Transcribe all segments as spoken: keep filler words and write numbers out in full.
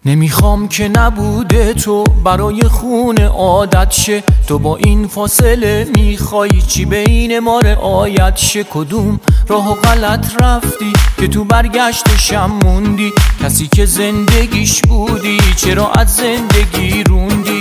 نمیخوام که نبوده تو برای خون عادت شه. تو با این فاصله میخوای چی بین ما رعایت شه؟ کدوم راه و غلط رفتی که تو برگشتشم موندی؟ کسی که زندگیش بودی چرا از زندگی روندی؟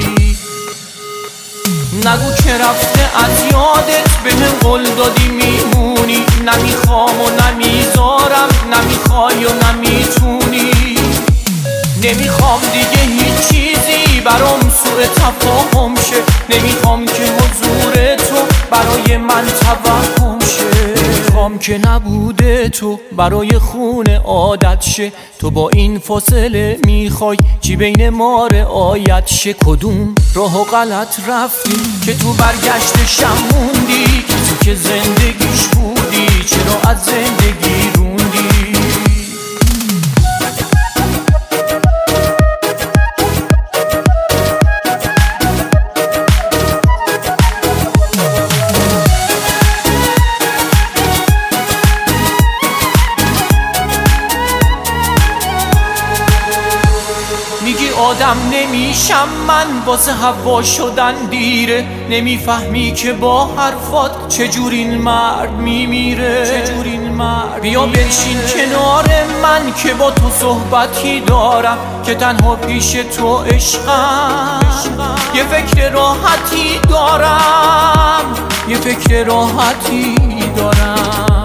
نگو که رفته از یادت بهم قول دادی میمونی. نمیخوام و نمیذارم، نمیخوای و نمیتونی. نمیخوام دیگه هیچ چیزی برام سوء تفاهم شه. نمیخوام که حضور تو برای من توهم شه. نمیخوام که نبوده تو برای خون عادت شه. تو با این فاصله میخوای چی بین ما رعایت شه؟ کدوم راه و غلط رفتی که تو برگشتشم موندی؟ کسی که زندگیش بودی چرا از زندگی روندی؟ میگی آدم نمیشم من واسه هوا شدن دیره. نمیفهمی که با حرفات چجور این مرد میمیره. چجور این مرد بیا بنشین کنار من که با تو صحبتی دارم، که تنها پیش تو عشقم. یه فکر راحتی دارم، یه فکر راحتی دارم.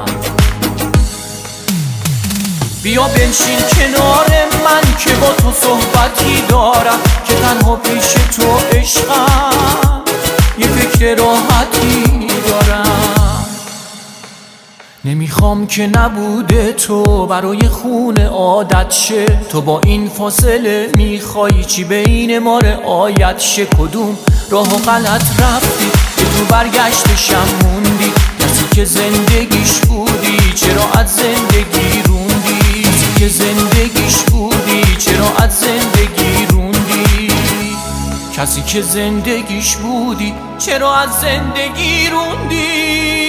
بیا بنشین کنار من که با تو صحبتی دارم، که تنها پیش تو عشقم. یه فکر راحتی دارم. نمیخوام که نبوده تو برای خون عادت شه. تو با این فاصله میخوای چی بین ما رعایت شه؟ کدوم راه و غلط رفتی که تو برگشتشم موندی؟ کسی که زندگیش بودی چرا از زندگی روندی؟ که زندگیش بودی چرا از زندگی روندی؟ کسی که زندگیش بودی چرا از زندگی روندی؟